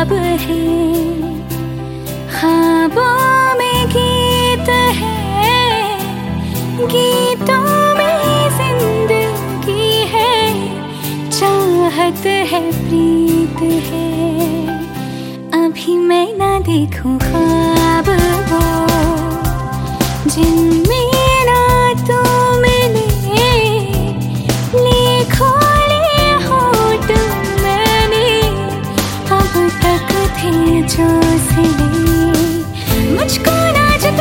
ख्वाब है, ख्वाबों में गीत है, गीतों में जिंदगी है, चाहत है, प्रीत है। अभी मैं ना देखूं ख्वाब वो जिनमें